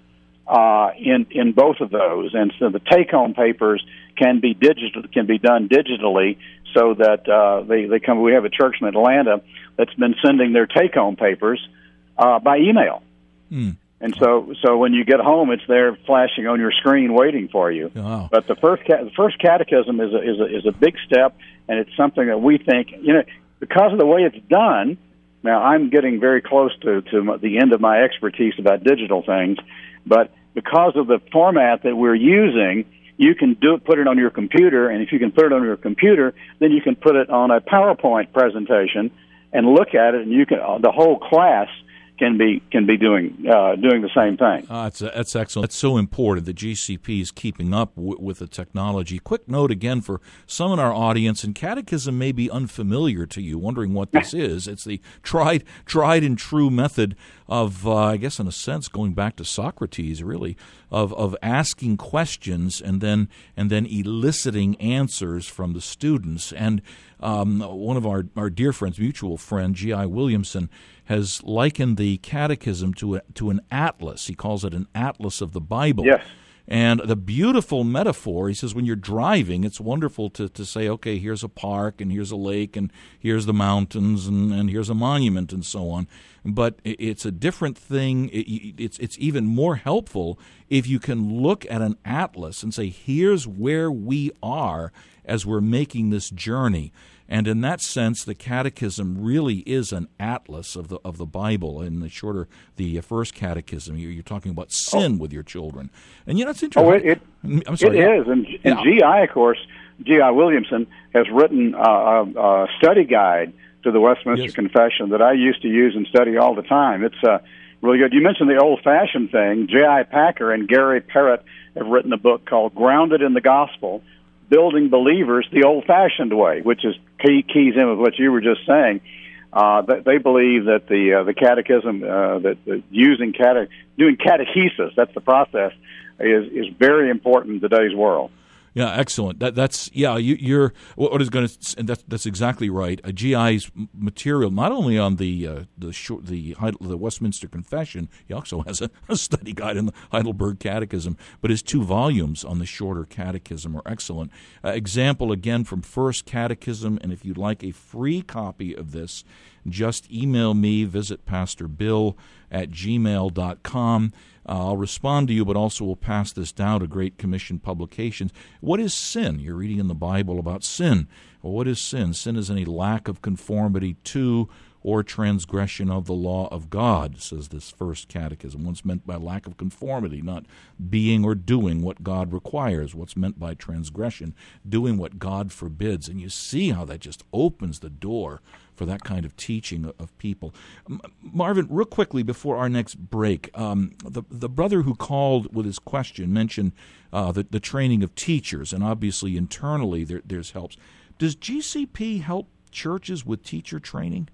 uh, in in both of those, and so the take-home papers can be digital, can be done digitally, so that uh, they they come. We have a church in Atlanta that's been sending their take-home papers uh, by email, mm. and so so when you get home, it's there flashing on your screen, waiting for you. Wow. But the first the first catechism is a, is a is a big step, and it's something that we think, you know, because of the way it's done. Now, I'm getting very close to, to the end of my expertise about digital things, but because of the format that we're using, you can do put it on your computer, and if you can put it on your computer, then you can put it on a PowerPoint presentation and look at it, and you can the whole class can be can be doing uh, doing the same thing. Uh, that's, that's excellent. It's so important that G C P is keeping up w- with the technology. Quick note again for some in our audience, and catechism may be unfamiliar to you, wondering what this is. It's the tried tried and true method of, uh, I guess in a sense, going back to Socrates, really, of of asking questions and then and then eliciting answers from the students. And um, one of our, our dear friends, mutual friend, G I Williamson, has likened the catechism to a, to an atlas. He calls it an atlas of the Bible. Yes. And the beautiful metaphor, he says, when you're driving, it's wonderful to, to say, okay, here's a park, and here's a lake, and here's the mountains, and, and here's a monument, and so on. But it's a different thing. It, it's, it's even more helpful if you can look at an atlas and say, here's where we are as we're making this journey. And in that sense, the Catechism really is an atlas of the of the Bible. In the shorter, the first Catechism, you're, you're talking about sin oh. with your children, and you know it's interesting. Oh, it, it, I'm sorry, it yeah. is, and, and yeah. G I, of course, G I Williamson has written uh, a, a study guide to the Westminster yes. Confession that I used to use and study all the time. It's uh, really good. You mentioned the old-fashioned thing. J I Packer and Gary Parrott have written a book called "Grounded in the Gospel: Building Believers the Old-Fashioned Way," which is key, keys in with what you were just saying. Uh, that they believe that the uh, the catechism, uh, that, that using cate- doing catechesis, that's the process, is is very important in today's world. Yeah, excellent. That, that's yeah. You, you're what is going to, and that's that's exactly right. A G I's material, not only on the uh, the short, the the Westminster Confession, he also has a, a study guide in the Heidelberg Catechism, but his two volumes on the shorter Catechism are excellent. Uh, example again from First Catechism, and if you'd like a free copy of this, just email me. Visit Pastor Bill at gmail dot com. Uh, I'll respond to you, but also will pass this down to Great Commission Publications. What is sin? You're reading in the Bible about sin. Well, what is sin? Sin is any lack of conformity to or transgression of the law of God, says this First Catechism. What's meant by lack of conformity, not being or doing what God requires. What's meant by transgression, doing what God forbids. And you see how that just opens the door for that kind of teaching of people. Marvin, real quickly before our next break, um, the the brother who called with his question mentioned uh, the, the training of teachers, and obviously internally there, there's helps. Does G C P help churches with teacher training?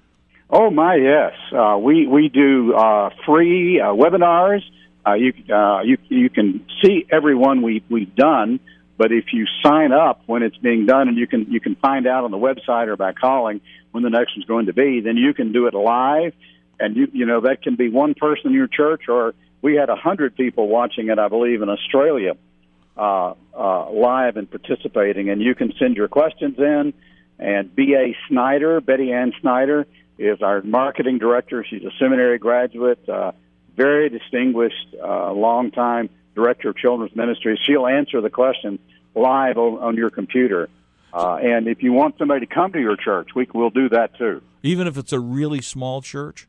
Oh my, yes. Uh, we we do uh, free uh, webinars. Uh, you uh, you you can see every one we we've done. But if you sign up when it's being done, and you can you can find out on the website or by calling when the next one's going to be, then you can do it live. And you you know that can be one person in your church, or we had a hundred people watching it, I believe, in Australia, uh, uh, live and participating. And you can send your questions in. And B A Snyder, Betty Ann Snyder, is our marketing director. She's a seminary graduate, uh, very distinguished, uh, long-time director of children's ministries. She'll answer the question live on, on your computer. Uh, and if you want somebody to come to your church, we will do that too. Even if it's a really small church?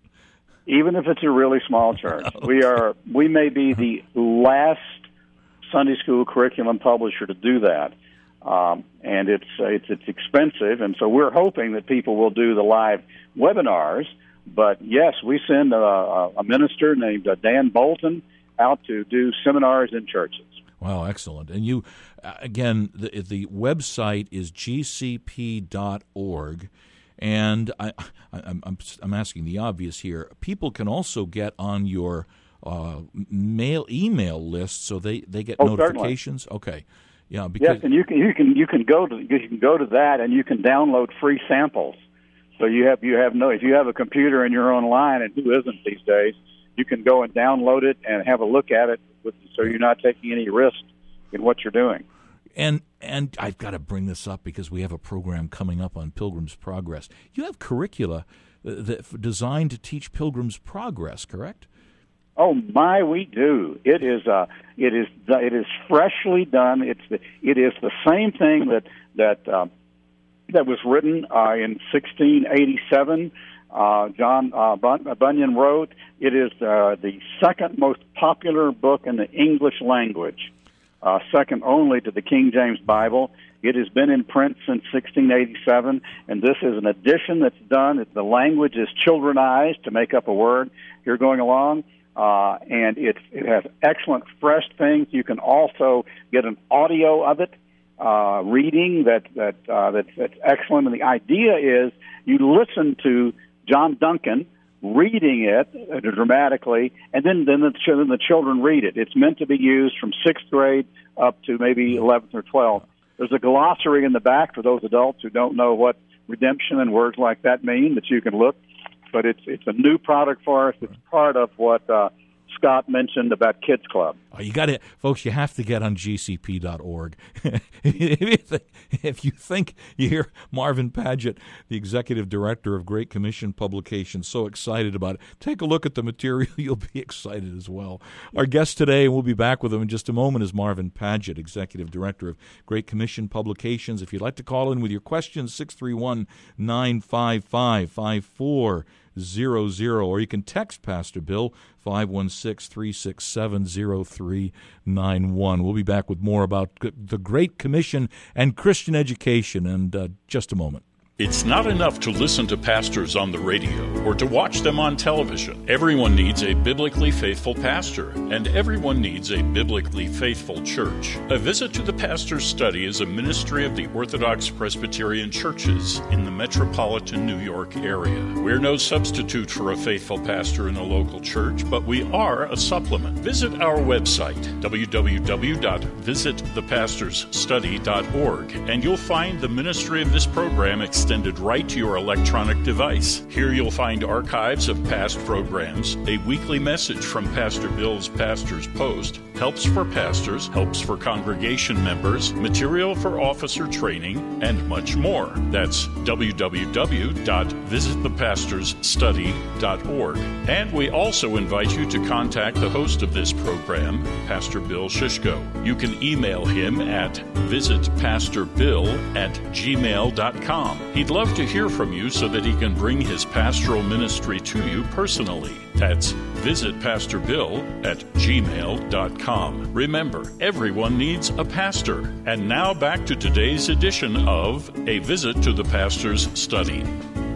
Even if it's a really small church. Okay. We are. We may be the last Sunday school curriculum publisher to do that. Um, and it's, uh, it's it's expensive, and so we're hoping that people will do the live webinars. But yes, we send a, a minister named uh, Dan Bolton out to do seminars in churches. Wow, excellent. And you, again, the, the website is g c p dot org, and I, I, I'm, I'm asking the obvious here. People can also get on your uh, mail email list, so they, they get oh, notifications. Certainly. Okay, yeah. Because, yes, and you can you can you can go to you can go to that, and you can download free samples. So you have you have no if you have a computer and you're online, and who isn't these days? you can go and download it and have a look at it, with, so you're not taking any risk in what you're doing. And and I've got to bring this up because we have a program coming up on Pilgrim's Progress. You have curricula that designed to teach Pilgrim's Progress, correct? Oh my, we do. It is uh, it is it is freshly done. It's the, it is the same thing that that uh, that was written uh, in sixteen eighty-seven. Uh, John uh, Bunyan wrote. It is uh, the second most popular book in the English language, uh, second only to the King James Bible. It has been in print since sixteen eighty-seven, and this is an edition that's done. The language is childrenized to make up a word here going along, uh, and it, it has excellent fresh things. You can also get an audio of it, uh, reading that, that, uh, that, that's excellent. And the idea is you listen to John Duncan reading it uh, dramatically, and then then the, then the children read it. It's meant to be used from sixth grade up to maybe eleventh or twelfth. There's a glossary in the back for those adults who don't know what redemption and words like that mean that you can look. But it's it's a new product for us. It's part of what uh, Scott mentioned about Kids Club. Oh, you got it, folks. You have to get on G C P dot org. If you think you hear Marvin Padgett, the executive director of Great Commission Publications, so excited about it, take a look at the material. You'll be excited as well. Our guest today, and we'll be back with him in just a moment, is Marvin Padgett, executive director of Great Commission Publications. If you'd like to call in with your questions, six three one, nine five five, five four zero zero, or you can text Pastor Bill, five one six, three six seven, zero three nine one. We'll be back with more about the Great Commission and Christian education in uh, just a moment. It's not enough to listen to pastors on the radio or to watch them on television. Everyone needs a biblically faithful pastor, and everyone needs a biblically faithful church. A Visit to the Pastor's Study is a ministry of the Orthodox Presbyterian churches in the metropolitan New York area. We're no substitute for a faithful pastor in a local church, but we are a supplement. Visit our website, w w w dot visit the pastors study dot org, and you'll find the ministry of this program extended right to your electronic device. Here you'll find archives of past programs, a weekly message from Pastor Bill's Pastor's Post, helps for pastors, helps for congregation members, material for officer training, and much more. That's w w w dot visit the pastors study dot org. And we also invite you to contact the host of this program, Pastor Bill Shishko. You can email him at visit pastor bill at gmail dot com. He'd love to hear from you so that he can bring his pastoral ministry to you personally. That's visit pastor bill at gmail dot com. Remember, everyone needs a pastor. And now back to today's edition of A Visit to the Pastor's Study.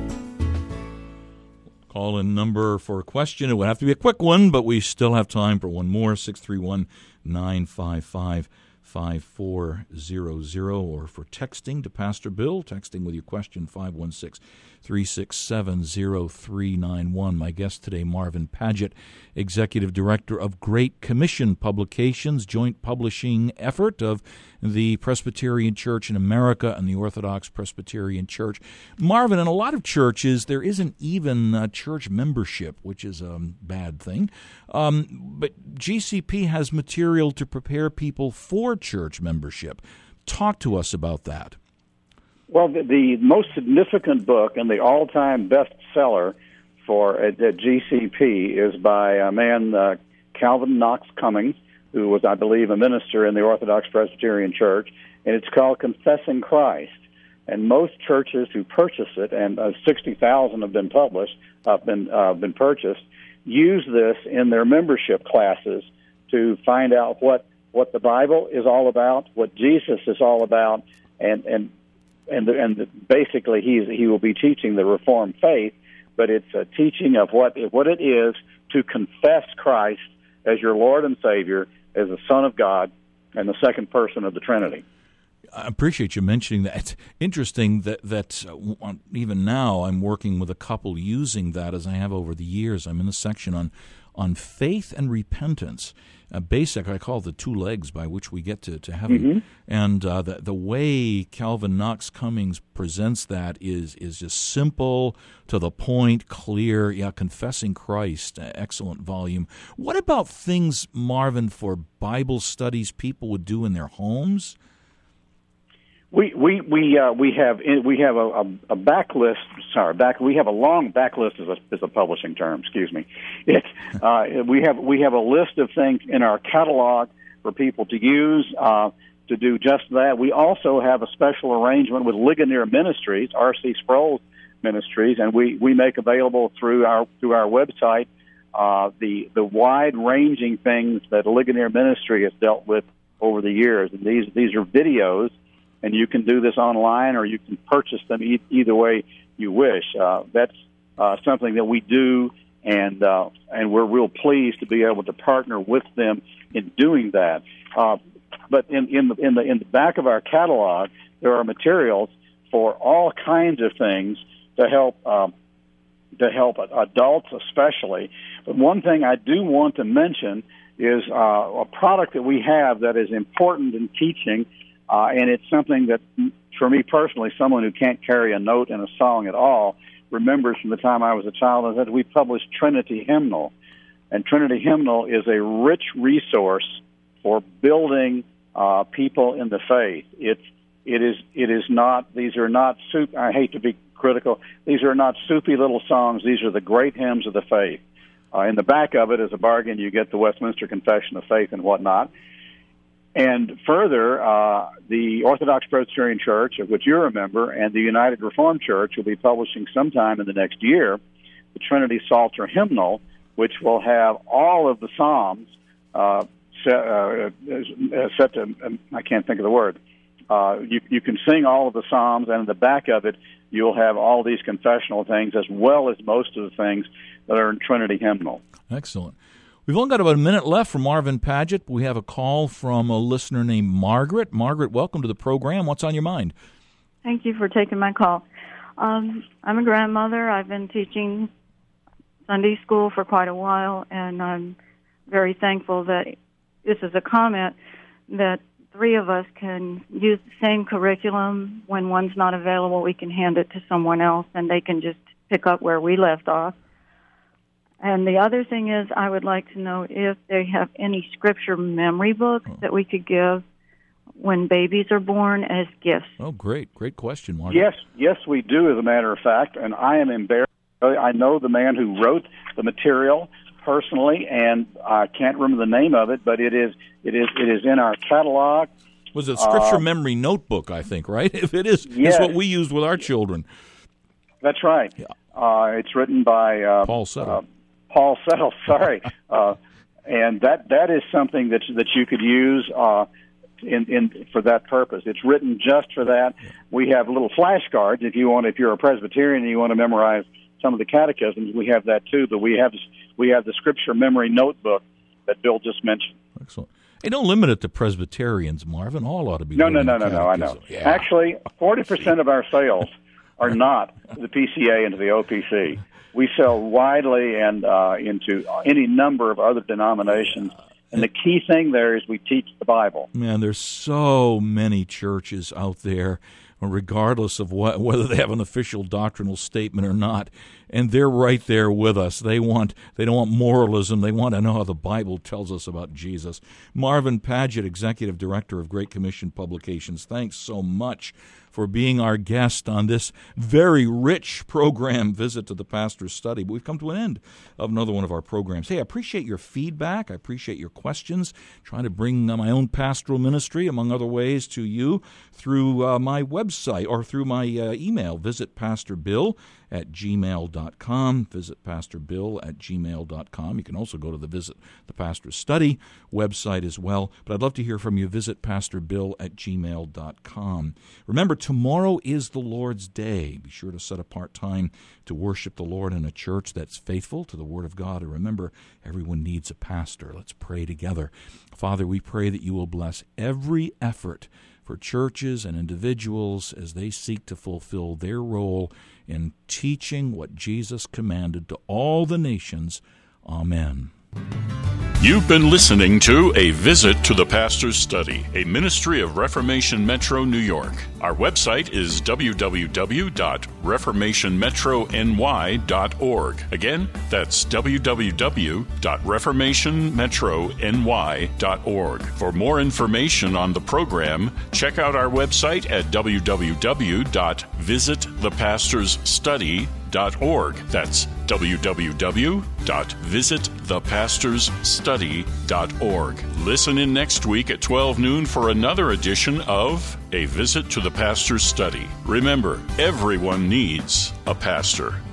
Call-in number for a question. It would have to be a quick one, but we still have time for one more, six three one, nine five five, five four zero zero, or for texting to Pastor Bill, texting with your question, five one six, three six seven, zero three nine one. My guest today, Marvin Padgett, Executive Director of Great Commission Publications, joint publishing effort of the Presbyterian Church in America and the Orthodox Presbyterian Church. Marvin, in a lot of churches, there isn't even uh, church membership, which is a bad thing. Um, but G C P has material to prepare people for church membership. Talk to us about that. Well, the, the most significant book and the all-time bestseller for at, at G C P is by a man, uh, Calvin Knox Cummings, who was, I believe, a minister in the Orthodox Presbyterian Church, and it's called Confessing Christ. And most churches who purchase it, and uh, sixty thousand have been published, uh, been uh, been purchased, use this in their membership classes to find out what what the Bible is all about, what Jesus is all about, and and and the, and the, basically he's he will be teaching the Reformed faith, but it's a teaching of what what it is to confess Christ as your Lord and Savior, as the Son of God, and the second person of the Trinity. I appreciate you mentioning that. It's interesting that, that uh, even now I'm working with a couple using that, as I have over the years. I'm in the section on, on faith and repentance. Uh, basic, I call it the two legs by which we get to, to heaven. Mm-hmm. And uh, the the way Calvin Knox Cummings presents that is is just simple, to the point, clear. Yeah, Confessing Christ, excellent volume. What about things, Marvin, for Bible studies people would do in their homes? We we we uh, we have we have a, a, a backlist. Sorry, back we have a long backlist is a is a publishing term. Excuse me. It uh, we have we have a list of things in our catalog for people to use uh, to do just that. We also have a special arrangement with Ligonier Ministries, R C Sproul's Ministries, and we, we make available through our through our website uh, the the wide ranging things that Ligonier Ministry has dealt with over the years. And these these are videos. And you can do this online, or you can purchase them e- either way you wish. Uh, that's uh, something that we do, and uh, and we're real pleased to be able to partner with them in doing that. Uh, but in, in the in the in the back of our catalog, there are materials for all kinds of things to help um, to help adults, especially. But one thing I do want to mention is uh, a product that we have that is important in teaching. Uh, and it's something that, for me personally, someone who can't carry a note in a song at all, remembers from the time I was a child, is that we published Trinity Hymnal. And Trinity Hymnal is a rich resource for building uh, people in the faith. It's, it is, it is not, these are not, soup, I hate to be critical, these are not soupy little songs. These are the great hymns of the faith. Uh, in the back of it, as a bargain, you get the Westminster Confession of Faith and whatnot. And further, uh, the Orthodox Presbyterian Church, of which you're a member, and the United Reformed Church will be publishing sometime in the next year the Trinity Psalter Hymnal, which will have all of the Psalms uh, set, uh, set to, I can't think of the word. Uh, you, you can sing all of the Psalms, and in the back of it, you'll have all these confessional things, as well as most of the things that are in Trinity Hymnal. Excellent. We've only got about a minute left for Marvin Paget. We have a call from a listener named Margaret. Margaret, welcome to the program. What's on your mind? Thank you for taking my call. Um, I'm a grandmother. I've been teaching Sunday school for quite a while, and I'm very thankful that this is a comment that three of us can use the same curriculum. When one's not available, we can hand it to someone else, and they can just pick up where we left off. And the other thing is, I would like to know if they have any scripture memory books that we could give when babies are born as gifts. Oh, great. Great question, Mark. Yes, yes, we do, as a matter of fact. And I am embarrassed. I know the man who wrote the material personally, and I can't remember the name of it, but it is it is, it is in our catalog. Was it Scripture uh, Memory Notebook, I think, right? If it is, yes. It's what we used with our children. That's right. Yeah. Uh, it's written by uh, Paul Settle. Uh, Paul Settle, sorry, uh, and that that is something that that you could use uh, in in for that purpose. It's written just for that. We have little flashcards if you want. If you're a Presbyterian and you want to memorize some of the catechisms, we have that too. But we have we have the Scripture Memory Notebook that Bill just mentioned. Excellent. Hey, don't limit it to Presbyterians, Marvin. All ought to be. No, no, no, no, no. I know. Yeah. Actually, forty percent of our sales are not to the P C A and to the O P C. We sell widely and uh, into any number of other denominations. And the key thing there is we teach the Bible. Man, there's so many churches out there, regardless of what, whether they have an official doctrinal statement or not, and they're right there with us. They want they don't want moralism. They want to know how the Bible tells us about Jesus. Marvin Paget, Executive Director of Great Commission Publications, thanks so much for being our guest on this very rich program, Visit to the Pastor's Study. But we've come to an end of another one of our programs. Hey, I appreciate your feedback. I appreciate your questions. Trying to bring my own pastoral ministry, among other ways, to you through uh, my website or through my uh, email. Visit Pastor Bill at gmail dot com. Visit Pastor Bill at gmail dot com. You can also go to the Visit the Pastor's Study website as well. But I'd love to hear from you. Visit Pastor Bill at gmail dot com. Remember, tomorrow is the Lord's Day. Be sure to set apart time to worship the Lord in a church that's faithful to the Word of God. And remember, everyone needs a pastor. Let's pray together. Father, we pray that you will bless every effort for churches and individuals as they seek to fulfill their role in teaching what Jesus commanded to all the nations. Amen. You've been listening to A Visit to the Pastor's Study, a ministry of Reformation Metro New York. Our website is w w w dot reformation metro n y dot org. Again, that's w w w dot reformation metro n y dot org. For more information on the program, check out our website at w w w dot visit the pastors study dot org. That's w w w dot visit the pastors study dot org. Listen in next week at twelve noon for another edition of A Visit to the Pastor's Study. Remember, everyone needs a pastor.